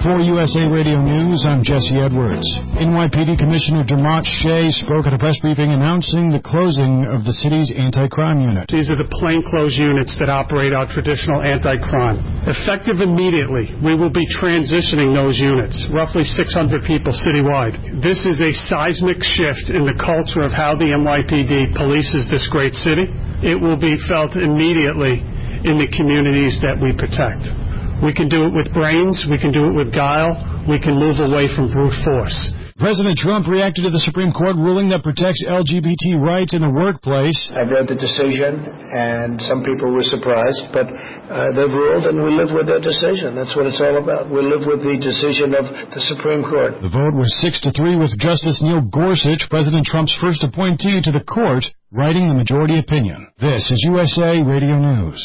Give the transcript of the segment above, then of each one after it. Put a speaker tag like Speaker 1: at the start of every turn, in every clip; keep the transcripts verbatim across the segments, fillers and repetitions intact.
Speaker 1: For U S A Radio News, I'm Jesse Edwards. N Y P D Commissioner Dermot Shea spoke at a press briefing announcing the closing of the city's anti-crime unit.
Speaker 2: These are the plainclothes units that operate our traditional anti-crime. Effective immediately, we will be transitioning those units, roughly six hundred people citywide. This is a seismic shift in the culture of how the N Y P D polices this great city. It will be felt immediately in the communities that we protect. We can do it with brains, we can do it with guile, we can move away from brute force.
Speaker 1: President Trump reacted to the Supreme Court ruling that protects L G B T rights in the workplace.
Speaker 3: I've read the decision, and some people were surprised, but uh, they've ruled, and we live with their decision. That's what it's all about. We live with the decision of the Supreme Court.
Speaker 1: The vote was six to three with Justice Neil Gorsuch, President Trump's first appointee to the court, writing the majority opinion. This is U S A Radio News.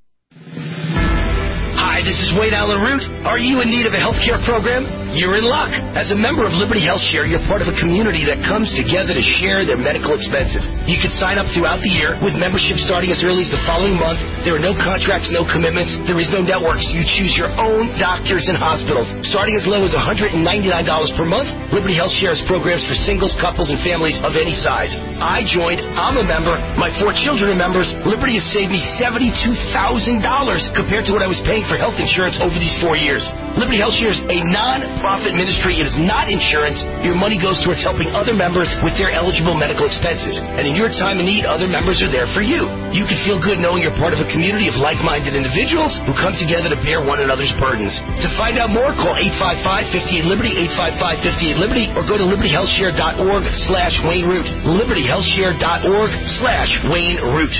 Speaker 4: Hi, this is Wayne Allen Root. Are you in need of a health care program? You're in luck. As a member of Liberty Health Share, you're part of a community that comes together to share their medical expenses. You can sign up throughout the year with membership starting as early as the following month. There are no contracts, no commitments. There is no networks. You choose your own doctors and hospitals. Starting as low as one hundred ninety-nine dollars per month, Liberty Health Share has programs for singles, couples, and families of any size. I joined. I'm a member. My four children are members. Liberty has saved me seventy-two thousand dollars compared to what I was paying for health insurance over these four years. Liberty Health Share is a non-profit ministry. It is not insurance. Your money goes towards helping other members with their eligible medical expenses. And in your time of need, other members are there for you. You can feel good knowing you're part of a community of like-minded individuals who come together to bear one another's burdens. To find out more, call eight five five, five eight Liberty, eight five five, five eight Liberty, or go to liberty health share dot org slash Wayne Root. liberty health share dot org slash Wayne Root.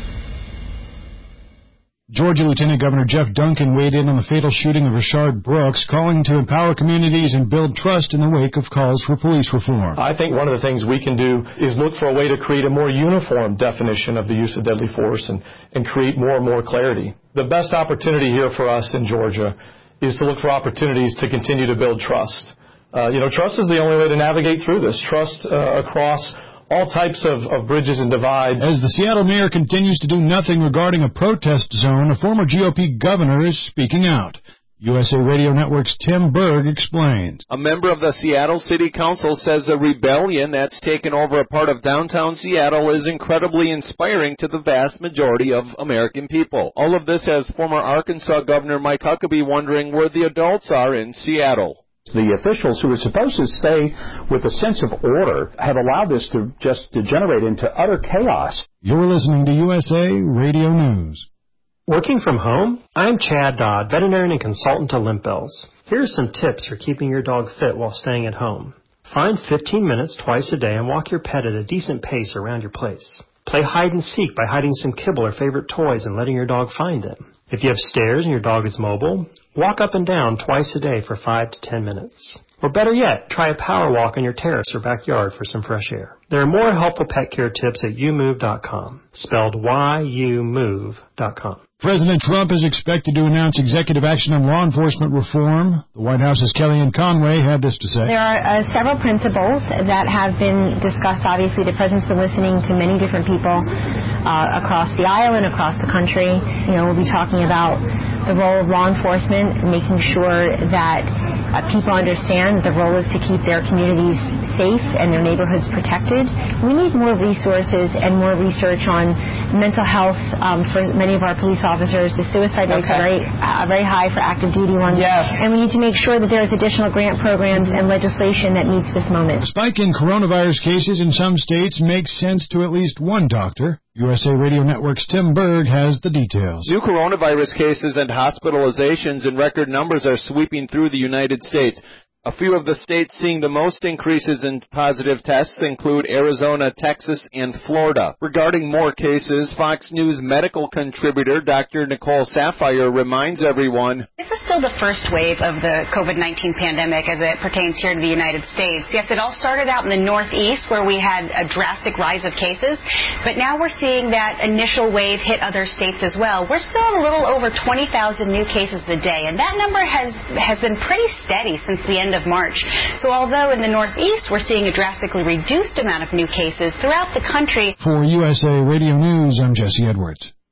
Speaker 1: Georgia Lieutenant Governor Jeff Duncan weighed in on the fatal shooting of Rashard Brooks, calling to empower communities and build trust in the wake of calls for police reform.
Speaker 5: I think one of the things we can do is look for a way to create a more uniform definition of the use of deadly force and, and create more and more clarity. The best opportunity here for us in Georgia is to look for opportunities to continue to build trust. Uh, you know, trust is the only way to navigate through this. Trust uh, across all types of, of bridges and divides.
Speaker 1: As the Seattle mayor continues to do nothing regarding a protest zone, a former G O P governor is speaking out. U S A Radio Network's Tim Berg explains.
Speaker 6: A member of the Seattle City Council says a rebellion that's taken over a part of downtown Seattle is incredibly inspiring to the vast majority of American people. All of this has former Arkansas Governor Mike Huckabee wondering where the adults are in Seattle.
Speaker 7: The officials who are supposed to stay with a sense of order have allowed this to just degenerate into utter chaos.
Speaker 1: You're listening to U S A Radio News.
Speaker 8: Working from home? I'm Chad Dodd, veterinarian and consultant to Limp Bells. Here's some tips for keeping your dog fit while staying at home. Find fifteen minutes twice a day and walk your pet at a decent pace around your place. Play hide and seek by hiding some kibble or favorite toys and letting your dog find them. If you have stairs and your dog is mobile, walk up and down twice a day for five to ten minutes. Or better yet, try a power walk on your terrace or backyard for some fresh air. There are more helpful pet care tips at you move dot com, spelled Y U move dot com.
Speaker 1: President Trump is expected to announce executive action on law enforcement reform. The White House's Kellyanne Conway had this to say.
Speaker 9: There are uh, several principles that have been discussed. Obviously, the President's been listening to many different people uh, across the aisle and across the country. You know, we'll be talking about the role of law enforcement, making sure that uh, people understand the role is to keep their communities safe and their neighborhoods protected. We need more resources and more research on mental health um, for many of our police officers. The suicide rates okay. are very, uh, very high for active duty ones.
Speaker 10: Yes.
Speaker 9: And we need to make sure that there's additional grant programs and legislation that meets this moment.
Speaker 1: The spike in coronavirus cases in some states makes sense to at least one doctor. U S A Radio Network's Tim Berg has the details.
Speaker 6: New coronavirus cases and hospitalizations in record numbers are sweeping through the United States. A few of the states seeing the most increases in positive tests include Arizona, Texas, and Florida. Regarding more cases, Fox News medical contributor Doctor Nicole Saphier reminds everyone,
Speaker 11: this is still the first wave of the COVID nineteen pandemic as it pertains here to the United States. Yes, it all started out in the Northeast where we had a drastic rise of cases, but now we're seeing that initial wave hit other states as well. We're still a little over twenty thousand new cases a day, and that number has, has been pretty steady since the end of March. So although in the Northeast we're seeing a drastically reduced amount of new cases throughout the country.
Speaker 1: For U S A Radio News, I'm Jesse Edwards.